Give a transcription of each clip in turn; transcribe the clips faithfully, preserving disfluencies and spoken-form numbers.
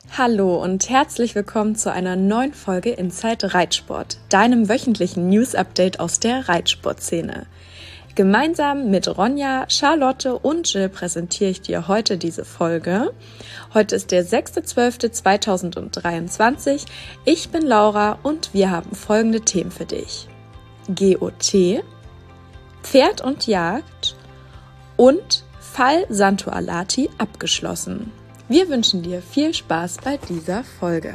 Hallo und herzlich willkommen zu einer neuen Folge Inside Reitsport, deinem wöchentlichen News-Update aus der Reitsportszene. Gemeinsam mit Ronja, Charlotte und Jill präsentiere ich dir heute diese Folge. Heute ist der sechster zwölfter zweitausenddreiundzwanzig. Ich bin Laura und wir haben folgende Themen für dich. G O T, Pferd und Jagd und Fall Santo Alati abgeschlossen. Wir wünschen dir viel Spaß bei dieser Folge.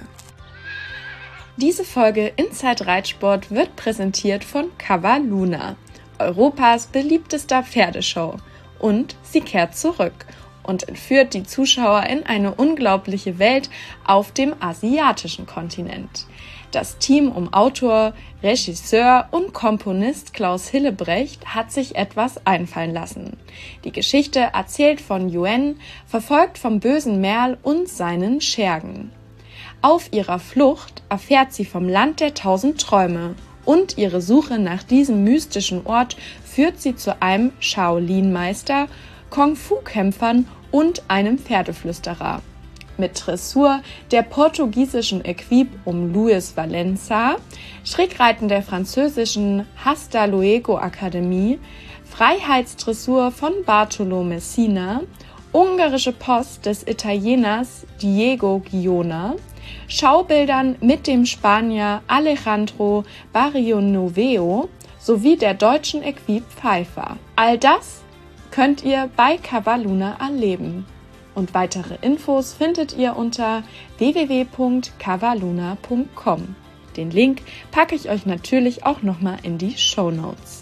Diese Folge Inside Reitsport wird präsentiert von Cavalluna, Europas beliebtester Pferdeshow. Und sie kehrt zurück und entführt die Zuschauer in eine unglaubliche Welt auf dem asiatischen Kontinent. Das Team um Autor, Regisseur und Komponist Klaus Hillebrecht hat sich etwas einfallen lassen. Die Geschichte erzählt von Yuen, verfolgt vom bösen Merl und seinen Schergen. Auf ihrer Flucht erfährt sie vom Land der tausend Träume und ihre Suche nach diesem mystischen Ort führt sie zu einem Shaolin-Meister, Kung-Fu-Kämpfern und einem Pferdeflüsterer. Mit Dressur der portugiesischen Equipe um Luis Valença, Schrägreiten der französischen Hasta Luego Akademie, Freiheitsdressur von Bartolo Messina, ungarische Post des Italieners Diego Giona, Schaubildern mit dem Spanier Alejandro Barrionuevo sowie der deutschen Equipe Pfeiffer. All das könnt ihr bei Cavalluna erleben. Und weitere Infos findet ihr unter w w w punkt cavalluna punkt com. Den Link packe ich euch natürlich auch nochmal in die Shownotes.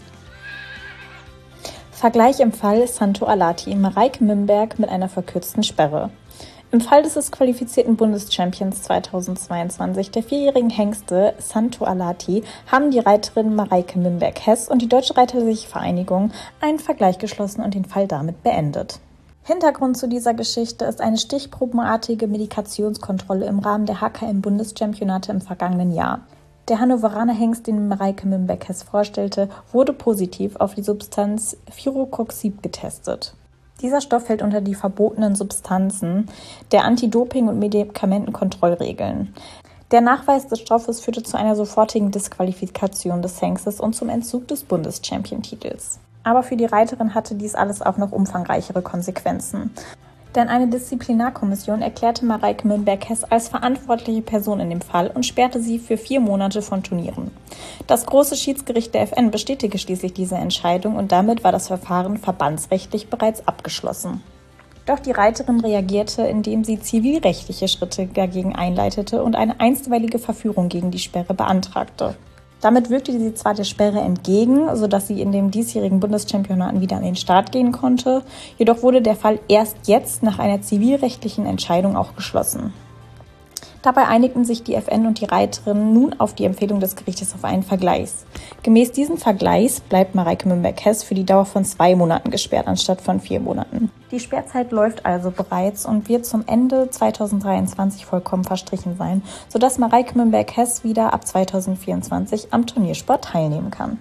Vergleich im Fall Santo Alati, Mareike Mümberg mit einer verkürzten Sperre. Im Fall des disqualifizierten Bundeschampions zweitausendzweiundzwanzig der vierjährigen Hengste Santo Alati haben die Reiterin Mareike Mümberg-Hess und die Deutsche Reiterliche Vereinigung einen Vergleich geschlossen und den Fall damit beendet. Hintergrund zu dieser Geschichte ist eine stichprobenartige Medikationskontrolle im Rahmen der H K M-Bundeschampionate im vergangenen Jahr. Der Hannoveraner Hengst, den Mareike Mümberg-Hess vorstellte, wurde positiv auf die Substanz Firocoxib getestet. Dieser Stoff fällt unter die verbotenen Substanzen der Anti-Doping- und Medikamentenkontrollregeln. Der Nachweis des Stoffes führte zu einer sofortigen Disqualifikation des Hengstes und zum Entzug des Bundeschampion-Titels. Aber für die Reiterin hatte dies alles auch noch umfangreichere Konsequenzen. Denn eine Disziplinarkommission erklärte Mareike Mümberg-Hess als verantwortliche Person in dem Fall und sperrte sie für vier Monate von Turnieren. Das große Schiedsgericht der F N bestätigte schließlich diese Entscheidung und damit war das Verfahren verbandsrechtlich bereits abgeschlossen. Doch die Reiterin reagierte, indem sie zivilrechtliche Schritte dagegen einleitete und eine einstweilige Verfügung gegen die Sperre beantragte. Damit wirkte sie zwar der Sperre entgegen, sodass sie in den diesjährigen Bundeschampionaten wieder an den Start gehen konnte, jedoch wurde der Fall erst jetzt nach einer zivilrechtlichen Entscheidung auch geschlossen. Dabei einigten sich die F N und die Reiterin nun auf die Empfehlung des Gerichtes auf einen Vergleichs. Gemäß diesem Vergleichs bleibt Mareike Mümberg-Hess für die Dauer von zwei Monaten gesperrt, anstatt von vier Monaten. Die Sperrzeit läuft also bereits und wird zum Ende zweitausenddreiundzwanzig vollkommen verstrichen sein, sodass Mareike Mümberg-Hess wieder ab zweitausendvierundzwanzig am Turniersport teilnehmen kann.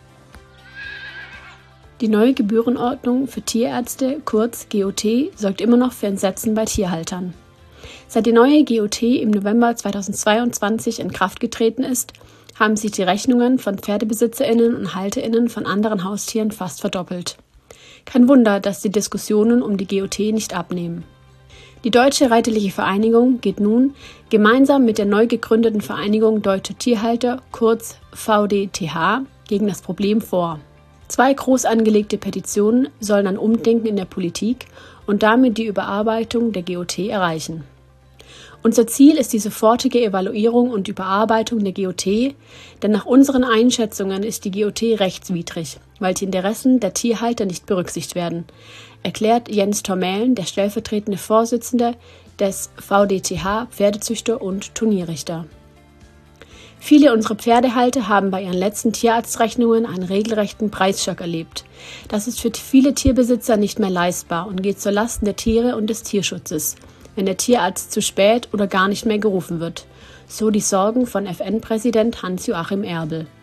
Die neue Gebührenordnung für Tierärzte, kurz G O T, sorgt immer noch für Entsetzen bei Tierhaltern. Seit die neue G O T im November zweitausendzweiundzwanzig in Kraft getreten ist, haben sich die Rechnungen von PferdebesitzerInnen und HalterInnen von anderen Haustieren fast verdoppelt. Kein Wunder, dass die Diskussionen um die G O T nicht abnehmen. Die Deutsche Reiterliche Vereinigung geht nun gemeinsam mit der neu gegründeten Vereinigung Deutsche Tierhalter, kurz V D T H, gegen das Problem vor. Zwei groß angelegte Petitionen sollen ein Umdenken in der Politik und damit die Überarbeitung der G O T erreichen. Unser Ziel ist die sofortige Evaluierung und Überarbeitung der G O T, denn nach unseren Einschätzungen ist die G O T rechtswidrig, weil die Interessen der Tierhalter nicht berücksichtigt werden, erklärt Jens Tormälen, der stellvertretende Vorsitzende des V D T H Pferdezüchter und Turnierrichter. Viele unserer Pferdehalter haben bei ihren letzten Tierarztrechnungen einen regelrechten Preisschock erlebt. Das ist für viele Tierbesitzer nicht mehr leistbar und geht zur Lasten der Tiere und des Tierschutzes, wenn der Tierarzt zu spät oder gar nicht mehr gerufen wird. So die Sorgen von F N-Präsident Hans-Joachim Erbel.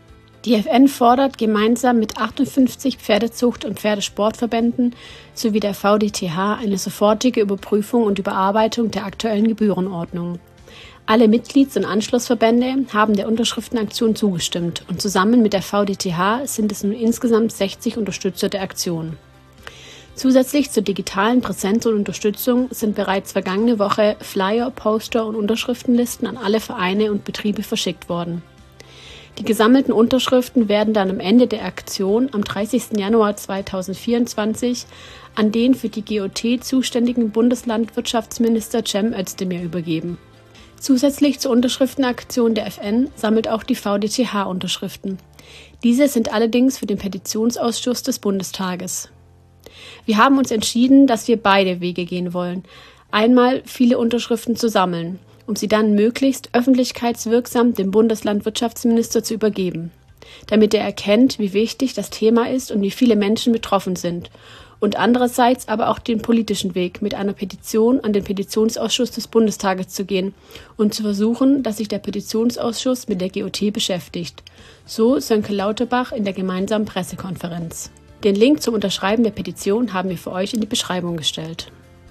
Die F N fordert gemeinsam mit achtundfünfzig Pferdezucht- und Pferdesportverbänden sowie der V D T H eine sofortige Überprüfung und Überarbeitung der aktuellen Gebührenordnung. Alle Mitglieds- und Anschlussverbände haben der Unterschriftenaktion zugestimmt und zusammen mit der V D T H sind es nun insgesamt sechzig Unterstützer der Aktion. Zusätzlich zur digitalen Präsenz und Unterstützung sind bereits vergangene Woche Flyer, Poster und Unterschriftenlisten an alle Vereine und Betriebe verschickt worden. Die gesammelten Unterschriften werden dann am Ende der Aktion am dreißigsten Januar zweitausendvierundzwanzig an den für die G O T zuständigen Bundeslandwirtschaftsminister Cem Özdemir übergeben. Zusätzlich zur Unterschriftenaktion der F N sammelt auch die V D T H Unterschriften. Diese sind allerdings für den Petitionsausschuss des Bundestages. Wir haben uns entschieden, dass wir beide Wege gehen wollen. Einmal viele Unterschriften zu sammeln, um sie dann möglichst öffentlichkeitswirksam dem Bundeslandwirtschaftsminister zu übergeben, damit er erkennt, wie wichtig das Thema ist und wie viele Menschen betroffen sind, und andererseits aber auch den politischen Weg mit einer Petition an den Petitionsausschuss des Bundestages zu gehen und zu versuchen, dass sich der Petitionsausschuss mit der G O T beschäftigt. So Sönke Lauterbach in der gemeinsamen Pressekonferenz. Den Link zum Unterschreiben der Petition haben wir für euch in die Beschreibung gestellt.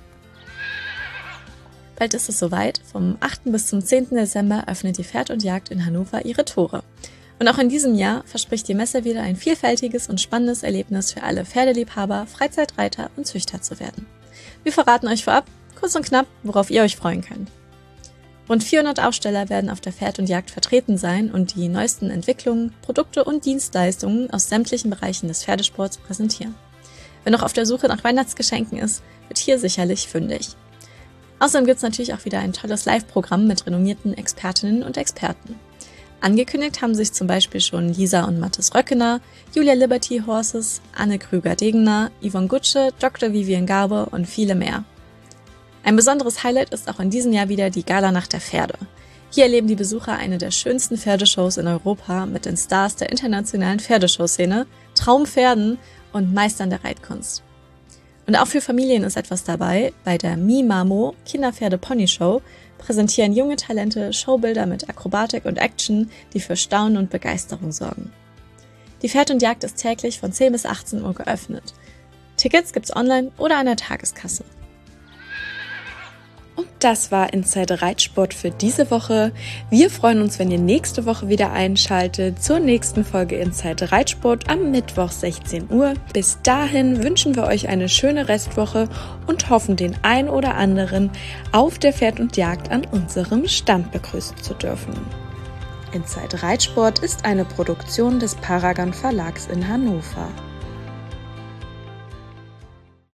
Bald ist es soweit. Vom achten bis zum zehnten Dezember öffnet die Pferd und Jagd in Hannover ihre Tore. Und auch in diesem Jahr verspricht die Messe wieder ein vielfältiges und spannendes Erlebnis für alle Pferdeliebhaber, Freizeitreiter und Züchter zu werden. Wir verraten euch vorab, kurz und knapp, worauf ihr euch freuen könnt. Rund vierhundert Aussteller werden auf der Pferd und Jagd vertreten sein und die neuesten Entwicklungen, Produkte und Dienstleistungen aus sämtlichen Bereichen des Pferdesports präsentieren. Wer noch auf der Suche nach Weihnachtsgeschenken ist, wird hier sicherlich fündig. Außerdem gibt es natürlich auch wieder ein tolles Live-Programm mit renommierten Expertinnen und Experten. Angekündigt haben sich zum Beispiel schon Lisa und Mathis Röckener, Julia Liberty Horses, Anne Krüger-Degener, Yvonne Gutsche, Doktor Vivian Garbe und viele mehr. Ein besonderes Highlight ist auch in diesem Jahr wieder die Galanacht der Pferde. Hier erleben die Besucher eine der schönsten Pferdeshows in Europa mit den Stars der internationalen Pferdeshowszene, Traumpferden und Meistern der Reitkunst. Und auch für Familien ist etwas dabei. Bei der Mimamo Kinderpferde-Pony-Show präsentieren junge Talente Showbilder mit Akrobatik und Action, die für Staunen und Begeisterung sorgen. Die Pferd und Jagd ist täglich von zehn bis achtzehn Uhr geöffnet. Tickets gibt's online oder an der Tageskasse. Und das war Inside Reitsport für diese Woche. Wir freuen uns, wenn ihr nächste Woche wieder einschaltet zur nächsten Folge Inside Reitsport am Mittwoch sechzehn Uhr. Bis dahin wünschen wir euch eine schöne Restwoche und hoffen, den ein oder anderen auf der Pferd und Jagd an unserem Stand begrüßen zu dürfen. Inside Reitsport ist eine Produktion des Paragon Verlags in Hannover.